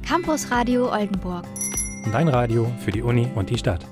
Campus Radio Oldenburg. Dein Radio für die Uni und die Stadt.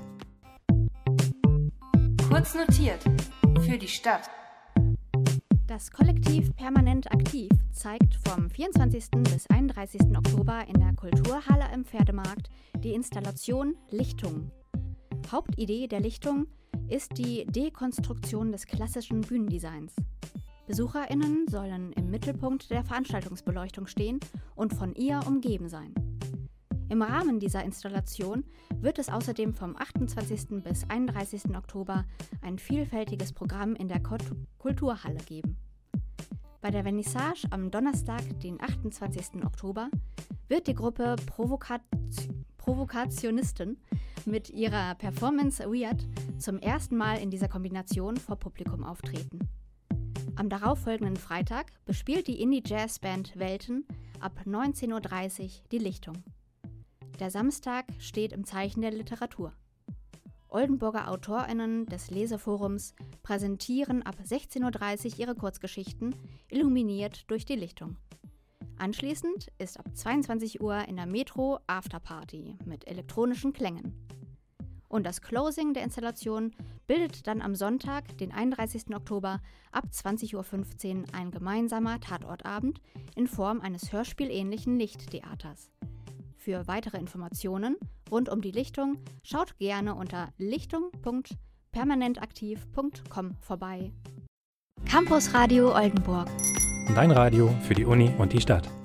Kurz notiert für die Stadt. Das Kollektiv Permanent Aktiv zeigt vom 24. bis 31. Oktober in der Kulturhalle im Pferdemarkt die Installation Lichtung. Hauptidee der Lichtung ist die Dekonstruktion des klassischen Bühnendesigns. BesucherInnen sollen im Mittelpunkt der Veranstaltungsbeleuchtung stehen und von ihr umgeben sein. Im Rahmen dieser Installation wird es außerdem vom 28. bis 31. Oktober ein vielfältiges Programm in der Kulturhalle geben. Bei der Vernissage am Donnerstag, den 28. Oktober, wird die Gruppe Provokationisten mit ihrer Performance Weird zum ersten Mal in dieser Kombination vor Publikum auftreten. Am darauffolgenden Freitag bespielt die Indie-Jazz-Band Welten ab 19.30 Uhr die Lichtung. Der Samstag steht im Zeichen der Literatur. Oldenburger AutorInnen des Leseforums präsentieren ab 16.30 Uhr ihre Kurzgeschichten, illuminiert durch die Lichtung. Anschließend ist ab 22 Uhr in der Metro Afterparty mit elektronischen Klängen. Und das Closing der Installation bildet dann am Sonntag, den 31. Oktober, ab 20.15 Uhr ein gemeinsamer Tatortabend in Form eines hörspielähnlichen Lichttheaters. Für weitere Informationen rund um die Lichtung schaut gerne unter lichtung.permanentaktiv.com vorbei. Campus Radio Oldenburg. Dein Radio für die Uni und die Stadt.